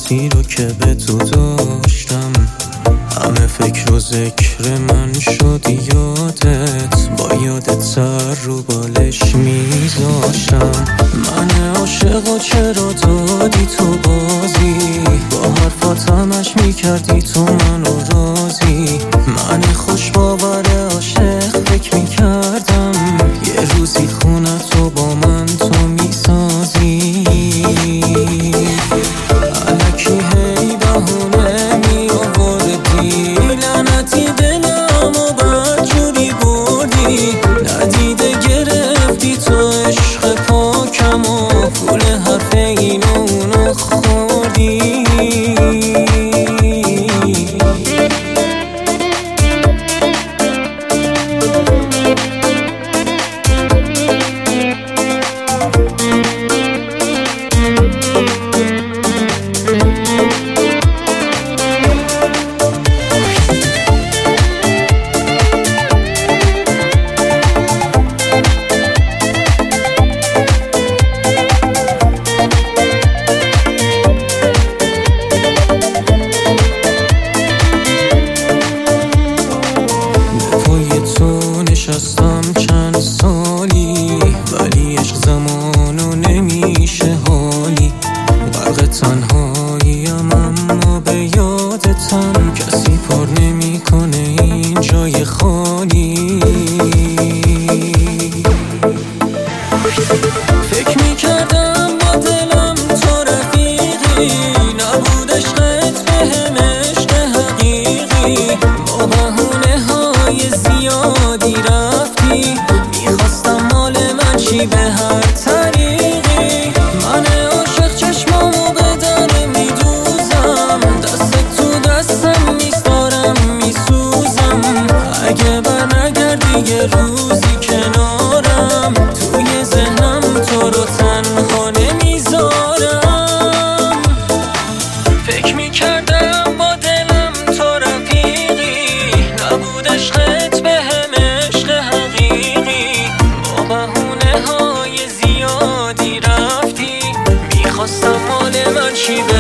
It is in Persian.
حالتی رو که به تو داشتم، همه فکر و ذکر من شد یادت، با یادت سر رو بالش میذاشتم. من عاشق و چرا دادی تو بازی، با حرفات همش میکردی تو منو راضی. من خوش باور عاشق فکر میکردم یه روزی خونتو با من تو میسازی. الکی هی بهونه می آوردی، لعنتی دلم و بدجوری بردی. ندیده گرفتی تو عشق پاکم و پول حرف این و اونو خوردی. نشستم چند سالی ولی عشق زمانو نمیشه حالی. غرق تنهاییم اما به یادتم، کسی پر نمیکنه این جای خالی. فکر میکردم با دلم تو رفیقی، نبود عشقت بهم عشق حقیقی. با بهونه های زیادی رفتی، میخواستم مال من چی به هر طریقی. من عاشق چشمامو به در میدوزم، دست تو دستم نیست دارم میسوزم. اگه برنگردی یه روزی کنارم، توی ذهنم تو رو تنها نمیذارم. فکر میکردم با دلم تو رفیقی، نبود عشقت بهم عشق حقیقی. با بهونه های زیادی رفتی، میخواستم مال من چی